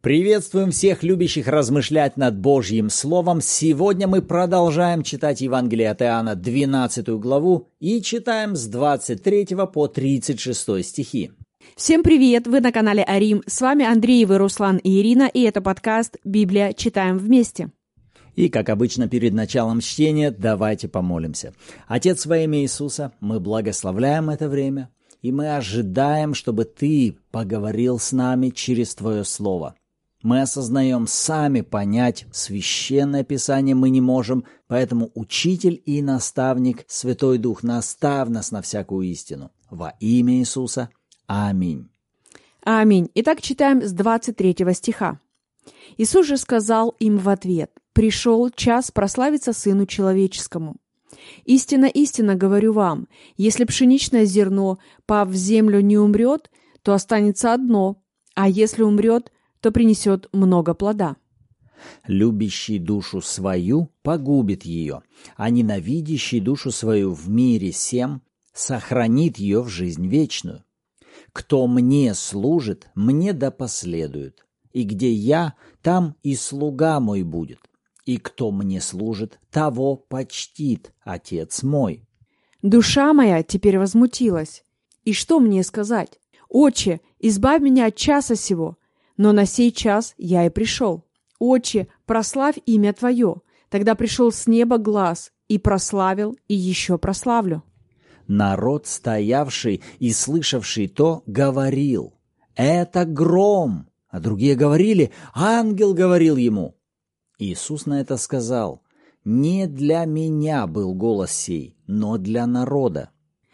Приветствуем всех любящих размышлять над Божьим Словом. Сегодня мы продолжаем читать Евангелие от Иоанна, 12 главу, и читаем с 23 по 36 стихи. Всем привет! Вы на канале Арим. С вами Андреевы, Руслан и Ирина, и это подкаст «Библия. Читаем вместе». И, как обычно, перед началом чтения давайте помолимся. Отец, во имя Иисуса, мы благословляем это время, и мы ожидаем, чтобы Ты поговорил с нами через Твое Слово. Мы осознаем, сами понять Священное Писание мы не можем, поэтому Учитель и Наставник, Святой Дух, наставь нас на всякую истину. Во имя Иисуса. Аминь. Аминь. Итак, читаем с 23 стиха. Иисус же сказал им в ответ: «Пришел час прославиться Сыну Человеческому. Истинно, истинно говорю вам, если пшеничное зерно, пав в землю, не умрет, то останется одно, а если умрет, то принесет много плода. Любящий душу свою погубит ее, а ненавидящий душу свою в мире сем сохранит ее в жизнь вечную. Кто мне служит, мне да последует, и где я, там и слуга мой будет, и кто мне служит, того почтит Отец мой». Душа моя теперь возмутилась. И что мне сказать? Отче, избавь меня от часа сего. Но на сей час я и пришел. Отче, прославь имя Твое. Тогда пришел с неба глас, и прославил, и еще прославлю. Народ, стоявший и слышавший то, говорил: «Это гром!» А другие говорили: «Ангел говорил ему». Иисус на это сказал: «Не для меня был голос сей, но для народа».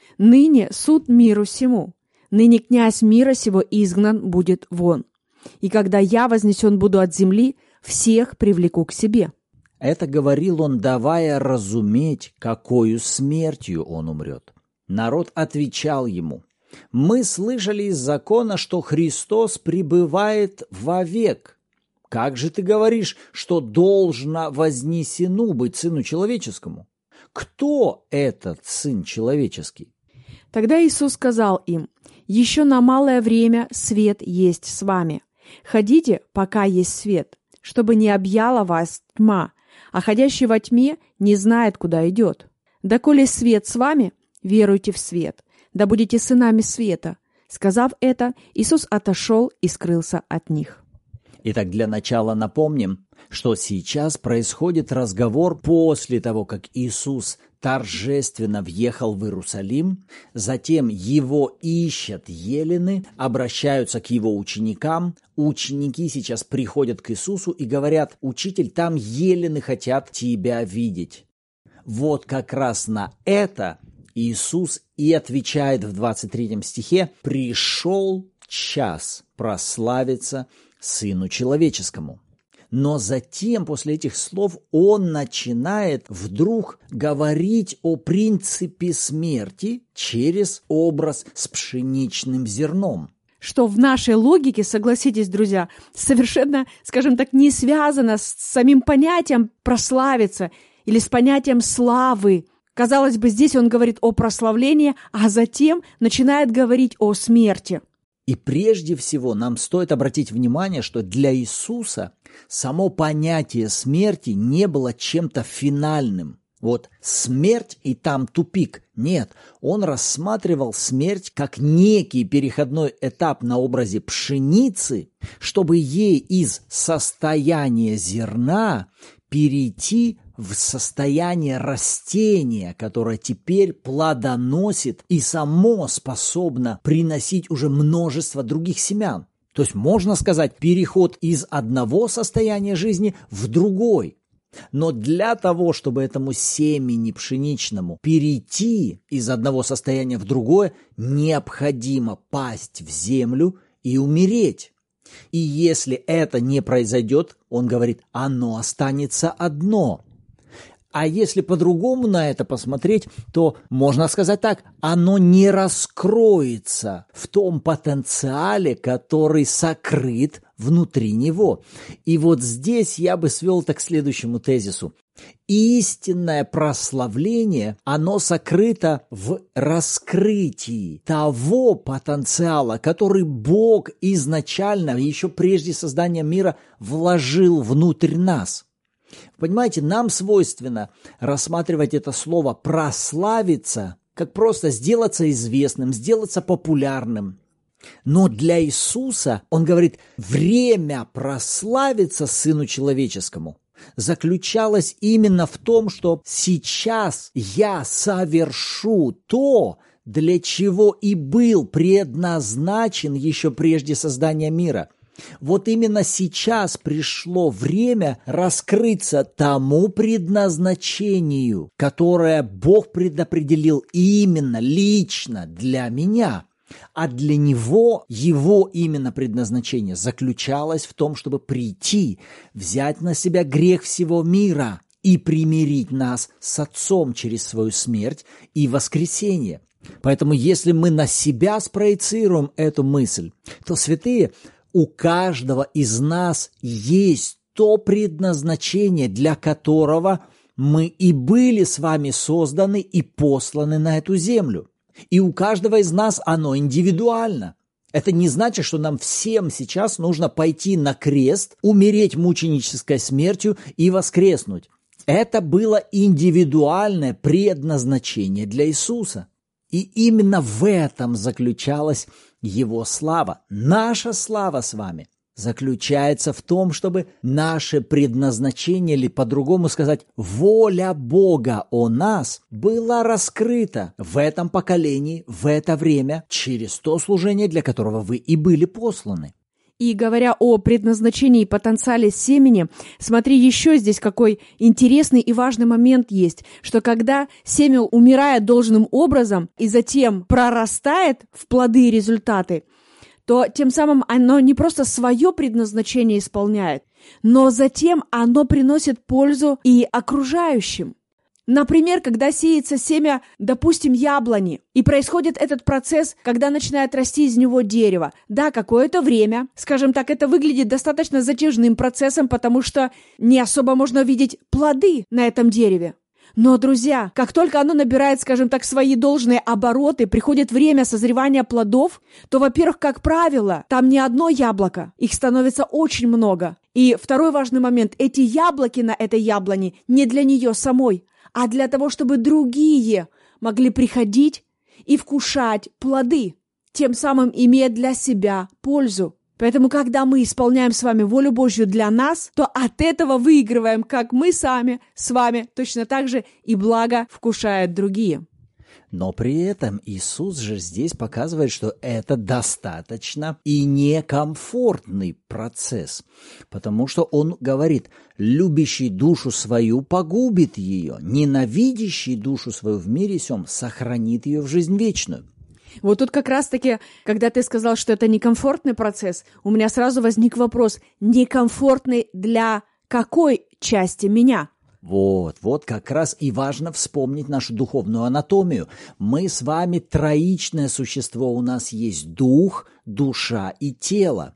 Ныне суд миру сему. Ныне князь мира сего изгнан будет вон. И когда я вознесен буду от земли, всех привлеку к себе». Это говорил он, давая разуметь, какою смертью он умрет. Народ отвечал ему: «Мы слышали из закона, что Христос пребывает вовек. Как же ты говоришь, что должно вознесену быть Сыну Человеческому? Кто этот Сын Человеческий?» Тогда Иисус сказал им: «Еще на малое время свет есть с вами. Ходите, пока есть свет, чтобы не объяла вас тьма, а ходящий во тьме не знает, куда идет. Доколе свет с вами, веруйте в свет, да будете сынами света». Сказав это, Иисус отошел и скрылся от них. Итак, для начала напомним, что сейчас происходит разговор после того, как Иисус торжественно въехал в Иерусалим, затем его ищут елены, обращаются к его ученикам, ученики сейчас приходят к Иисусу и говорят: «Учитель, там елены хотят тебя видеть». Вот как раз на это Иисус и отвечает в 23 стихе: «Пришел час прославиться Сыну Человеческому». Но затем, после этих слов, он начинает вдруг говорить о принципе смерти через образ с пшеничным зерном. Что в нашей логике, согласитесь, друзья, совершенно, скажем так, не связано с самим понятием прославиться или с понятием славы. Казалось бы, здесь он говорит о прославлении, а затем начинает говорить о смерти. И прежде всего нам стоит обратить внимание, что для Иисуса само понятие смерти не было чем-то финальным. Вот смерть и там тупик. Нет, он рассматривал смерть как некий переходной этап на образе пшеницы, чтобы ей из состояния зерна перейти в состояние растения, которое теперь плодоносит и само способно приносить уже множество других семян. То есть, можно сказать, переход из одного состояния жизни в другой. Но для того, чтобы этому семени пшеничному перейти из одного состояния в другое, необходимо пасть в землю и умереть. И если это не произойдет, он говорит, оно останется одно. А если по-другому на это посмотреть, то можно сказать так: оно не раскроется в том потенциале, который сокрыт внутри него. И вот здесь я бы свел это к следующему тезису. Истинное прославление, оно сокрыто в раскрытии того потенциала, который Бог изначально, еще прежде создания мира, вложил внутрь нас. Понимаете, нам свойственно рассматривать это слово «прославиться» как просто сделаться известным, сделаться популярным. Но для Иисуса, он говорит, время прославиться Сыну Человеческому заключалось именно в том, что сейчас я совершу то, для чего и был предназначен еще прежде создания мира. Вот именно сейчас пришло время раскрыться тому предназначению, которое Бог предопределил именно, лично для меня. А для Него, Его именно предназначение заключалось в том, чтобы прийти, взять на себя грех всего мира и примирить нас с Отцом через свою смерть и воскресение. Поэтому если мы на себя спроецируем эту мысль, то, святые, у каждого из нас есть то предназначение, для которого мы и были с вами созданы и посланы на эту землю. И у каждого из нас оно индивидуально. Это не значит, что нам всем сейчас нужно пойти на крест, умереть мученической смертью и воскреснуть. Это было индивидуальное предназначение для Иисуса. И именно в этом заключалась Его слава. Наша слава с вами заключается в том, чтобы наше предназначение, или по-другому сказать, воля Бога о нас была раскрыта в этом поколении, в это время, через то служение, для которого вы и были посланы. И говоря о предназначении и потенциале семени, смотри, еще здесь какой интересный и важный момент есть, что когда семя умирает должным образом и затем прорастает в плоды и результаты, то тем самым оно не просто свое предназначение исполняет, но затем оно приносит пользу и окружающим. Например, когда сеется семя, допустим, яблони, и происходит этот процесс, когда начинает расти из него дерево. Да, какое-то время, скажем так, это выглядит достаточно затяжным процессом, потому что не особо можно видеть плоды на этом дереве. Но, друзья, как только оно набирает, скажем так, свои должные обороты, приходит время созревания плодов, то, во-первых, как правило, там не одно яблоко, их становится очень много. И второй важный момент, эти яблоки на этой яблоне не для нее самой, а для того, чтобы другие могли приходить и вкушать плоды, тем самым имея для себя пользу. Поэтому, когда мы исполняем с вами волю Божью для нас, то от этого выигрываем как мы сами, с вами, точно так же и благо вкушают другие. Но при этом Иисус же здесь показывает, что это достаточно и некомфортный процесс, потому что Он говорит, любящий душу свою погубит ее, ненавидящий душу свою в мире сем сохранит ее в жизнь вечную. Вот тут как раз-таки, когда ты сказал, что это некомфортный процесс, у меня сразу возник вопрос, некомфортный для какой части меня? Вот как раз и важно вспомнить нашу духовную анатомию. Мы с вами троичное существо, у нас есть дух, душа и тело.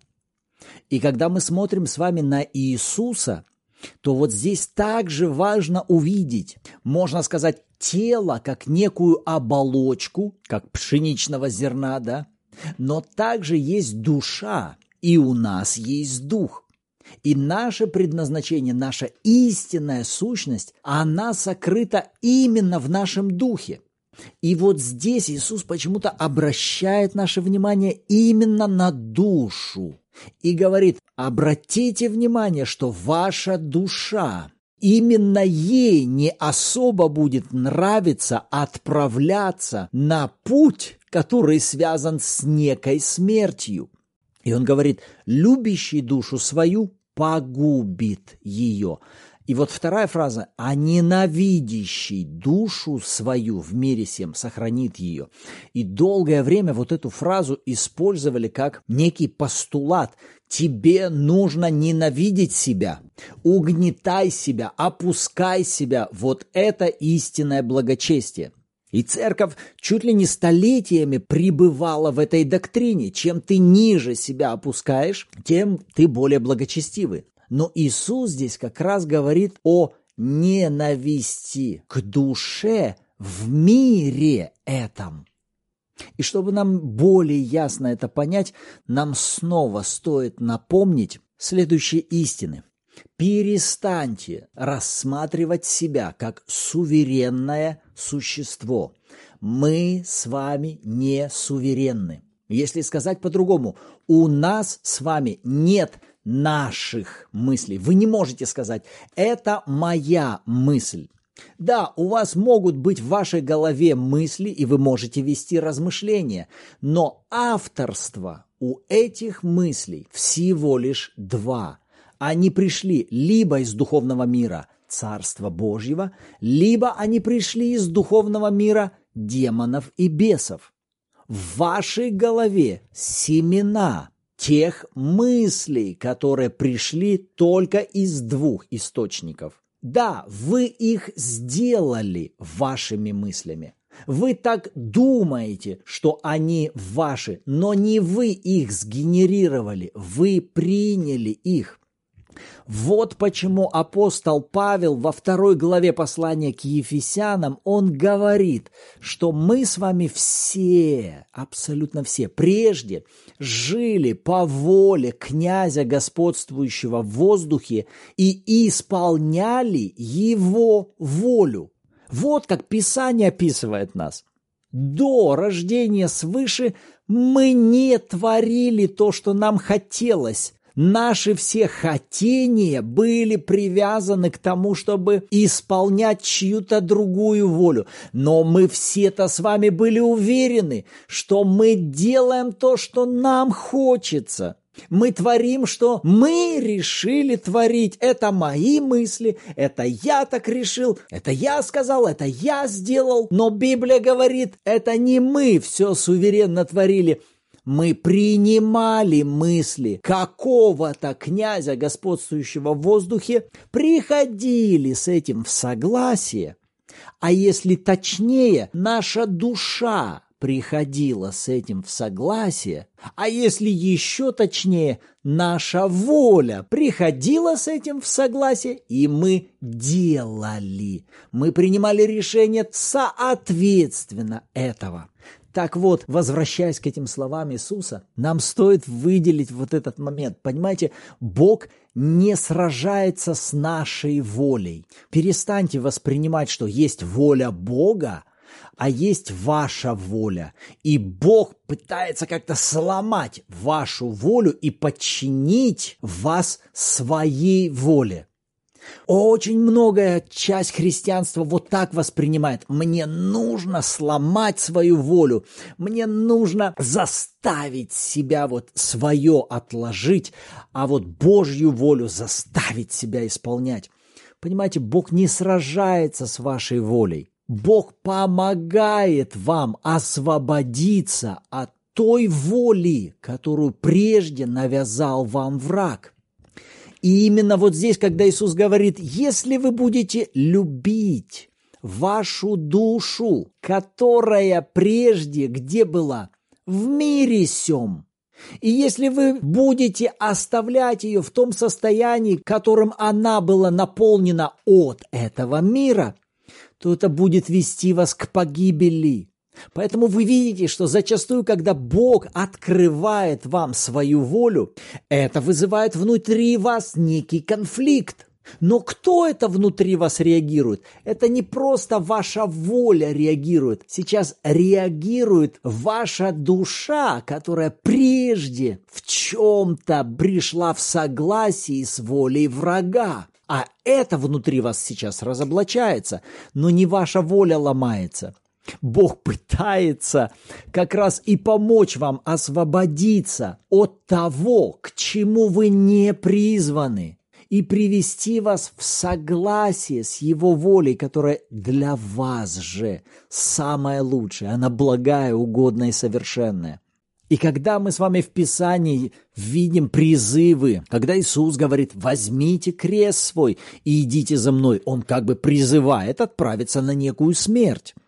И когда мы смотрим с вами на Иисуса, то вот здесь также важно увидеть, можно сказать, тело как некую оболочку, как пшеничного зерна, да? Но также есть душа, и у нас есть дух. И наше предназначение, наша истинная сущность, она сокрыта именно в нашем духе. И вот здесь Иисус почему-то обращает наше внимание именно на душу и говорит, обратите внимание, что ваша душа, именно ей не особо будет нравиться отправляться на путь, который связан с некой смертью. И он говорит, любящий душу свою погубит ее. И вот вторая фраза, а ненавидящий душу свою в мире сем сохранит ее. И долгое время вот эту фразу использовали как некий постулат. Тебе нужно ненавидеть себя, угнетай себя, опускай себя. Вот это истинное благочестие. И церковь чуть ли не столетиями пребывала в этой доктрине. Чем ты ниже себя опускаешь, тем ты более благочестивый. Но Иисус здесь как раз говорит о ненависти к душе в мире этом. И чтобы нам более ясно это понять, нам снова стоит напомнить следующие истины. Перестаньте рассматривать себя как суверенное существо. Мы с вами не суверенны. Если сказать по-другому, у нас с вами нет наших мыслей. Вы не можете сказать «это моя мысль». Да, у вас могут быть в вашей голове мысли, и вы можете вести размышления, но авторство у этих мыслей всего лишь два. Они пришли либо из духовного мира Царства Божьего, либо они пришли из духовного мира демонов и бесов. В вашей голове семена тех мыслей, которые пришли только из двух источников. Да, вы их сделали вашими мыслями. Вы так думаете, что они ваши, но не вы их сгенерировали, вы приняли их. Вот почему апостол Павел во 2 главе послания к Ефесянам, он говорит, что мы с вами все, абсолютно все, прежде жили по воле князя, господствующего в воздухе, и исполняли его волю. Вот как Писание описывает нас. До рождения свыше мы не творили то, что нам хотелось. Наши все хотения были привязаны к тому, чтобы исполнять чью-то другую волю. Но мы все-то с вами были уверены, что мы делаем то, что нам хочется. Мы творим, что мы решили творить. Это мои мысли, это я так решил, это я сказал, это я сделал. Но Библия говорит, это не мы все суверенно творили. Мы принимали мысли какого-то князя, господствующего в воздухе, приходили с этим в согласие, а если точнее, наша душа приходила с этим в согласие, а если еще точнее, наша воля приходила с этим в согласие, и мы делали. Мы принимали решение соответственно этого. Так вот, возвращаясь к этим словам Иисуса, нам стоит выделить вот этот момент. Понимаете, Бог не сражается с нашей волей. Перестаньте воспринимать, что есть воля Бога, а есть ваша воля. И Бог пытается как-то сломать вашу волю и подчинить вас своей воле. Очень многая часть христианства вот так воспринимает. Мне нужно сломать свою волю. Мне нужно заставить себя вот свое отложить, а вот Божью волю заставить себя исполнять. Понимаете, Бог не сражается с вашей волей. Бог помогает вам освободиться от той воли, которую прежде навязал вам враг. И именно вот здесь, когда Иисус говорит, если вы будете любить вашу душу, которая прежде где была? В мире сем. И если вы будете оставлять ее в том состоянии, которым она была наполнена от этого мира, то это будет вести вас к погибели. Поэтому вы видите, что зачастую, когда Бог открывает вам свою волю, это вызывает внутри вас некий конфликт. Но кто это внутри вас реагирует? Это не просто ваша воля реагирует. Сейчас реагирует ваша душа, которая прежде в чем-то пришла в согласии с волей врага. А это внутри вас сейчас разоблачается, но не ваша воля ломается. Бог пытается как раз и помочь вам освободиться от того, к чему вы не призваны, и привести вас в согласие с Его волей, которая для вас же самая лучшая, она благая, угодная и совершенная. И когда мы с вами в Писании видим призывы, когда Иисус говорит «возьмите крест свой и идите за мной», Он как бы призывает отправиться на некую смерть.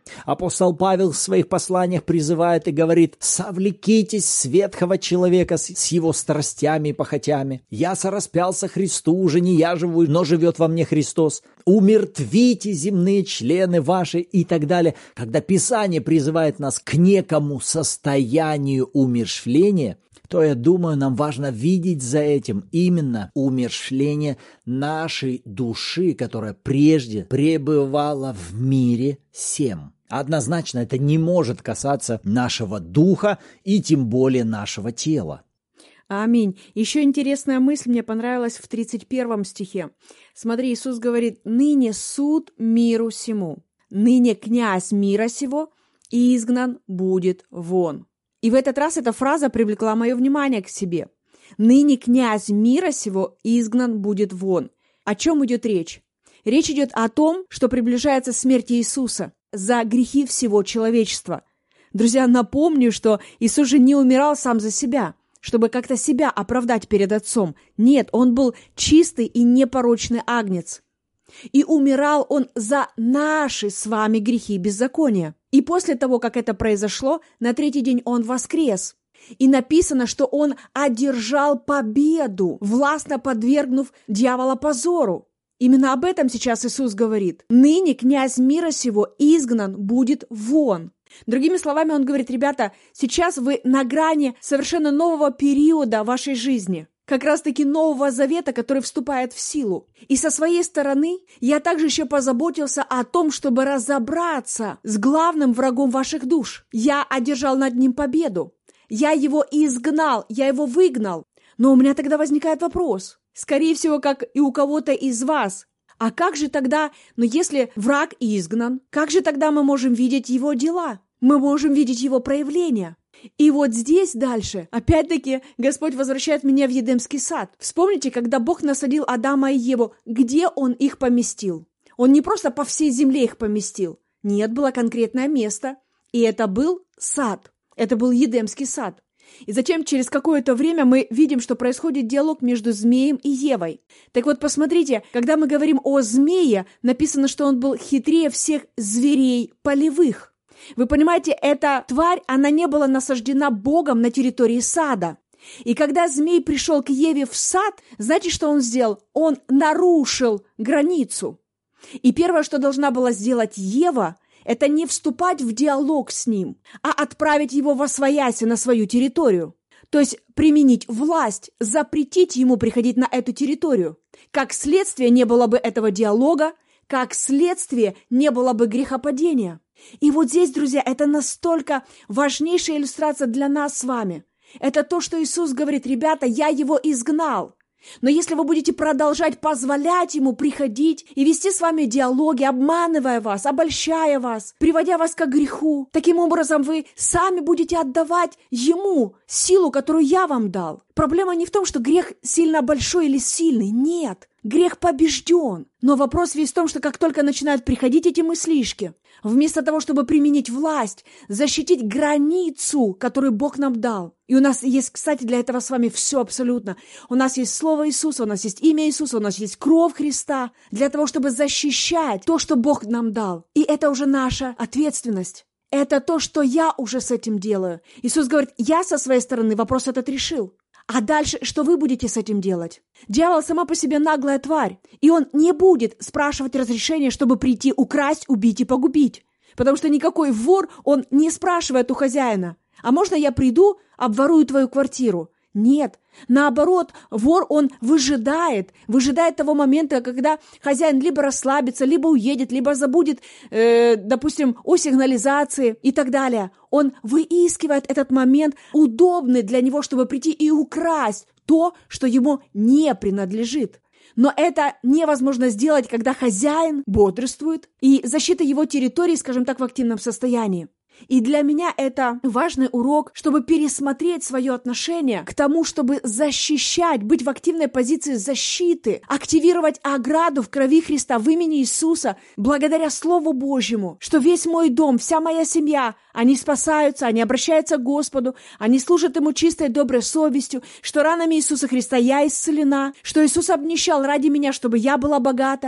Апостол Павел в своих посланиях призывает и говорит: «Совлекитесь с ветхого человека, с его страстями и похотями. Я сораспялся Христу, уже не я живу, но живет во мне Христос. Умертвите земные члены ваши» и так далее. Когда Писание призывает нас к некому состоянию умерщвления, то, я думаю, нам важно видеть за этим именно умерщвление нашей души, которая прежде пребывала в мире сем. Однозначно это не может касаться нашего духа и тем более нашего тела. Аминь. Еще интересная мысль мне понравилась в 31 стихе. Смотри, Иисус говорит: «Ныне суд миру сему, ныне князь мира сего изгнан будет вон». И в этот раз эта фраза привлекла мое внимание к себе. «Ныне князь мира сего изгнан будет вон». О чем идет речь? Речь идет о том, что приближается смерть Иисуса за грехи всего человечества. Друзья, напомню, что Иисус же не умирал сам за себя, чтобы как-то себя оправдать перед Отцом. Нет, Он был чистый и непорочный агнец. И умирал Он за наши с вами грехи и беззакония. И после того, как это произошло, на третий день Он воскрес. И написано, что Он одержал победу, властно подвергнув дьявола позору. Именно об этом сейчас Иисус говорит. «Ныне князь мира сего изгнан будет вон». Другими словами, Он говорит: ребята, сейчас вы на грани совершенно нового периода вашей жизни. Как раз-таки Нового Завета, который вступает в силу. И со своей стороны я также еще позаботился о том, чтобы разобраться с главным врагом ваших душ. Я одержал над ним победу. Я его изгнал, я его выгнал. Но у меня тогда возникает вопрос. Скорее всего, как и у кого-то из вас. А как же тогда, если враг изгнан, как же тогда мы можем видеть его дела? Мы можем видеть его проявления. И вот здесь дальше, опять-таки, Господь возвращает меня в Едемский сад. Вспомните, когда Бог насадил Адама и Еву, где Он их поместил? Он не просто по всей земле их поместил. Нет, было конкретное место. И это был сад. Это был Едемский сад. И затем через какое-то время мы видим, что происходит диалог между змеем и Евой. Так вот, посмотрите, когда мы говорим о змее, написано, что он был хитрее всех зверей полевых. Вы понимаете, эта тварь, она не была насаждена Богом на территории сада. И когда змей пришел к Еве в сад, знаете, что он сделал? Он нарушил границу. И первое, что должна была сделать Ева, это не вступать в диалог с ним, а отправить его восвояси на свою территорию. То есть применить власть, запретить ему приходить на эту территорию. Как следствие не было бы этого диалога, как следствие не было бы грехопадения. И вот здесь, друзья, это настолько важнейшая иллюстрация для нас с вами. Это то, что Иисус говорит: ребята, я его изгнал. Но если вы будете продолжать позволять ему приходить и вести с вами диалоги, обманывая вас, обольщая вас, приводя вас к греху, таким образом вы сами будете отдавать ему силу, которую я вам дал. Проблема не в том, что грех сильно большой или сильный. Нет, грех побежден. Но вопрос весь в том, что как только начинают приходить эти мыслишки, вместо того, чтобы применить власть, защитить границу, которую Бог нам дал. И у нас есть, кстати, для этого с вами все абсолютно. У нас есть Слово Иисуса, у нас есть имя Иисуса, у нас есть кровь Христа, для того, чтобы защищать то, что Бог нам дал. И это уже наша ответственность. Это то, что я уже с этим делаю. Иисус говорит: я со своей стороны вопрос этот решил. А дальше, что вы будете с этим делать? Дьявол сама по себе наглая тварь, и он не будет спрашивать разрешения, чтобы прийти украсть, убить и погубить. Потому что никакой вор, он не спрашивает у хозяина: а можно я приду, обворую твою квартиру? Нет. Наоборот, вор, он выжидает того момента, когда хозяин либо расслабится, либо уедет, либо забудет, допустим, о сигнализации и так далее. Он выискивает этот момент, удобный для него, чтобы прийти и украсть то, что ему не принадлежит. Но это невозможно сделать, когда хозяин бодрствует, и защита его территории, скажем так, в активном состоянии. И для меня это важный урок, чтобы пересмотреть свое отношение к тому, чтобы защищать, быть в активной позиции защиты, активировать ограду в крови Христа в имени Иисуса, благодаря Слову Божьему, что весь мой дом, вся моя семья, они спасаются, они обращаются к Господу, они служат Ему чистой, доброй совестью, что ранами Иисуса Христа я исцелена, что Иисус обнищал ради меня, чтобы я была богата,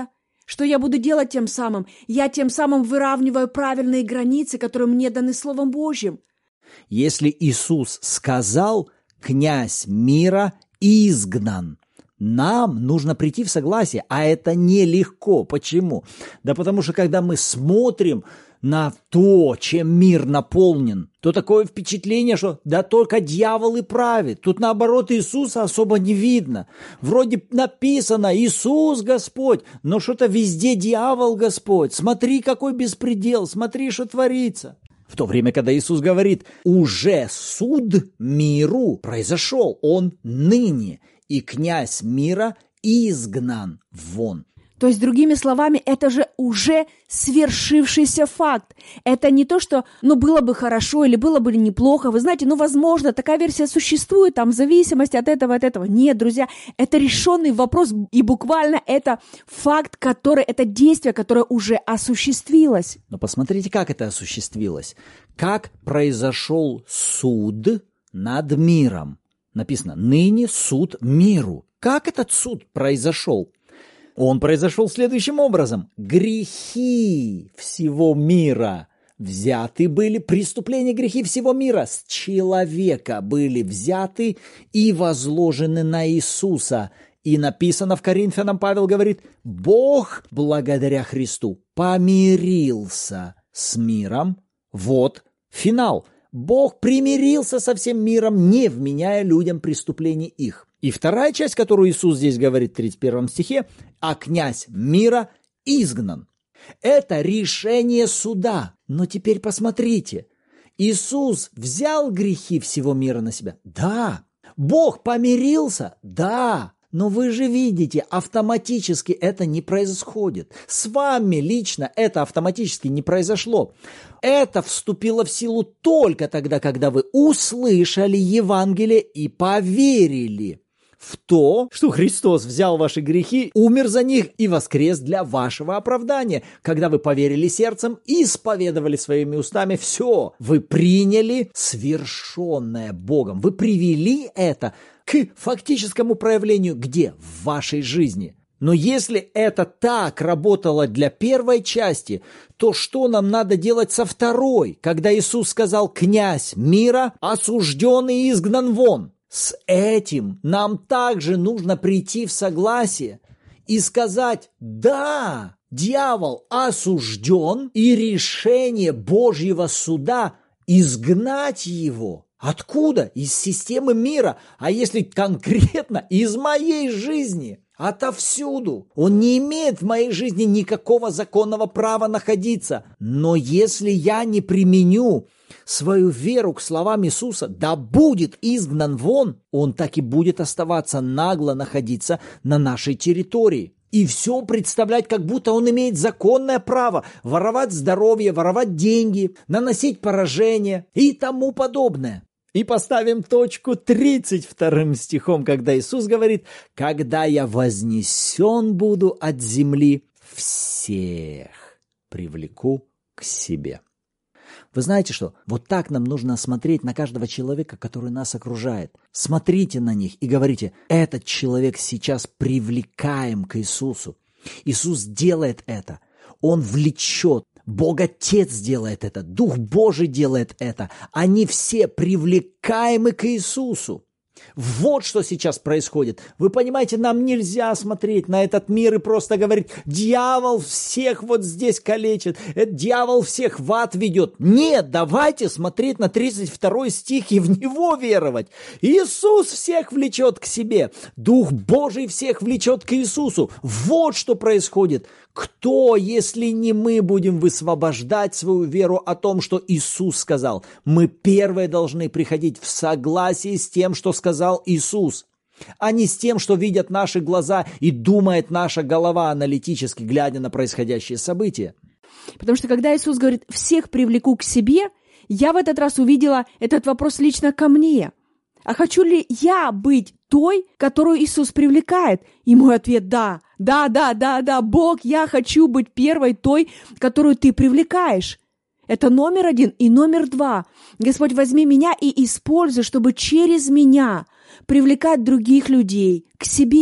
Что я буду делать тем самым? Я тем самым выравниваю правильные границы, которые мне даны Словом Божьим. Если Иисус сказал, князь мира изгнан, нам нужно прийти в согласие, а это нелегко. Почему? Да потому что когда мы смотрим на то, чем мир наполнен, то такое впечатление, что да только дьявол и правит. Тут наоборот Иисуса особо не видно. Вроде написано «Иисус Господь», но что-то везде дьявол Господь. Смотри, какой беспредел, смотри, что творится. В то время, когда Иисус говорит, уже суд миру произошел, он ныне, и князь мира изгнан вон. То есть, другими словами, это же уже свершившийся факт. Это не то, что, было бы хорошо или было бы неплохо. Вы знаете, возможно, такая версия существует, там, в зависимости от этого. Нет, друзья, это решенный вопрос, и буквально это факт, это действие, которое уже осуществилось. Но посмотрите, как это осуществилось. Как произошел суд над миром. Написано, ныне суд миру. Как этот суд произошел? Он произошел следующим образом. Грехи всего мира взяты были, преступления, грехи всего мира с человека были взяты и возложены на Иисуса. И написано в Коринфянам, Павел говорит, Бог, благодаря Христу, помирился с миром. Вот финал. Бог примирился со всем миром, не вменяя людям преступлений их. И вторая часть, которую Иисус здесь говорит в 31 стихе, а князь мира изгнан. Это решение суда. Но теперь посмотрите, Иисус взял грехи всего мира на себя? Да. Бог помирился? Да. Но вы же видите, автоматически это не происходит. С вами лично это автоматически не произошло. Это вступило в силу только тогда, когда вы услышали Евангелие и поверили в то, что Христос взял ваши грехи, умер за них и воскрес для вашего оправдания. Когда вы поверили сердцем и исповедовали своими устами, все, вы приняли свершенное Богом. Вы привели это к фактическому проявлению где? В вашей жизни. Но если это так работало для первой части, то что нам надо делать со второй, когда Иисус сказал «Князь мира осужден и изгнан вон»? С этим нам также нужно прийти в согласие и сказать «Да, дьявол осужден, и решение Божьего суда изгнать его». Откуда? Из системы мира. А если конкретно из моей жизни? Отовсюду. Он не имеет в моей жизни никакого законного права находиться. Но если я не применю свою веру к словам Иисуса, да будет изгнан вон, он так и будет оставаться нагло находиться на нашей территории. И все представлять, как будто он имеет законное право воровать здоровье, воровать деньги, наносить поражение и тому подобное. И поставим точку 32 стихом, когда Иисус говорит, «Когда я вознесен буду от земли, всех привлеку к себе». Вы знаете что? Вот так нам нужно смотреть на каждого человека, который нас окружает. Смотрите на них и говорите, этот человек сейчас привлекаем к Иисусу. Иисус делает это. Он влечет. Бог Отец делает это. Дух Божий делает это. Они все привлекаемы к Иисусу. Вот что сейчас происходит. Вы понимаете, нам нельзя смотреть на этот мир и просто говорить, дьявол всех вот здесь калечит, дьявол всех в ад ведет. Нет, давайте смотреть на 32 стих и в него веровать. Иисус всех влечет к себе. Дух Божий всех влечет к Иисусу. Вот что происходит. Кто, если не мы, будем высвобождать свою веру о том, что Иисус сказал? Мы первые должны приходить в согласие с тем, что сказал Иисус, а не с тем, что видят наши глаза и думает наша голова аналитически, глядя на происходящие события. Потому что когда Иисус говорит «всех привлеку к себе», я в этот раз увидела этот вопрос лично ко мне. А хочу ли я быть той, которую Иисус привлекает? И мой ответ – да. Да, Бог, я хочу быть первой той, которую ты привлекаешь. Это номер 1 и номер 2. Господь, возьми меня и используй, чтобы через меня привлекать других людей к себе.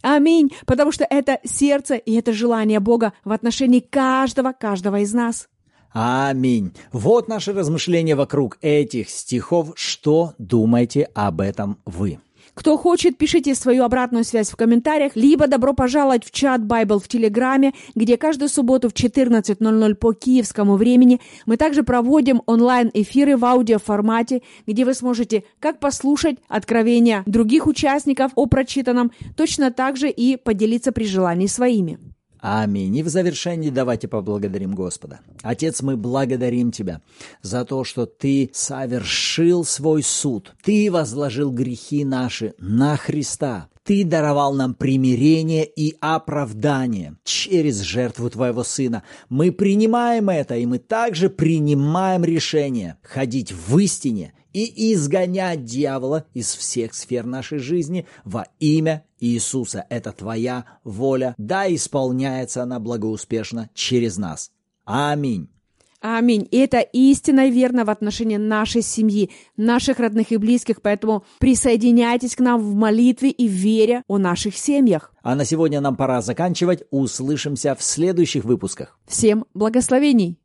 Аминь. Потому что это сердце и это желание Бога в отношении каждого из нас. Аминь. Вот наши размышления вокруг этих стихов. Что думаете об этом вы? Кто хочет, пишите свою обратную связь в комментариях, либо добро пожаловать в чат Bible в Телеграме, где каждую субботу в 14:00 по киевскому времени мы также проводим онлайн-эфиры в аудиоформате, где вы сможете как послушать откровения других участников о прочитанном, точно так же и поделиться при желании своими. Аминь. И в завершении давайте поблагодарим Господа. Отец, мы благодарим Тебя за то, что Ты совершил свой суд. Ты возложил грехи наши на Христа. Ты даровал нам примирение и оправдание через жертву Твоего Сына. Мы принимаем это, и мы также принимаем решение ходить в истине и изгонять дьявола из всех сфер нашей жизни во имя Иисуса. Это Твоя воля. Да, исполняется она благоуспешно через нас. Аминь. Аминь. И это истинно верно в отношении нашей семьи, наших родных и близких, поэтому присоединяйтесь к нам в молитве и в вере о наших семьях. А на сегодня нам пора заканчивать. Услышимся в следующих выпусках. Всем благословений!